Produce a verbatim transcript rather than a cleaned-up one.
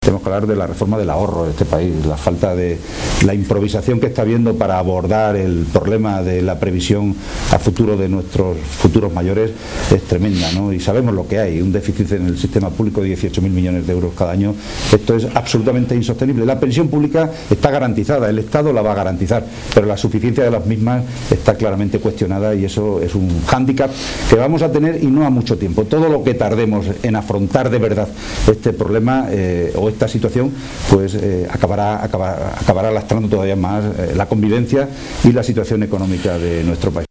Tenemos que hablar de la reforma del ahorro de este país, la falta de la improvisación que está habiendo para abordar el problema de la previsión a futuro de nuestros futuros mayores es tremenda, ¿no? Y sabemos lo que hay, un déficit en el sistema público de dieciocho mil millones de euros cada año. Esto es absolutamente insostenible. La pensión pública está garantizada, el Estado la va a garantizar, pero la suficiencia de las mismas está claramente cuestionada y eso es un hándicap que vamos a tener y no a mucho tiempo. Todo lo que tardemos en afrontar de verdad este problema eh, o esta situación, pues eh, acabará, acabará, acabará lastrando todavía más eh, la convivencia y la situación económica de nuestro país.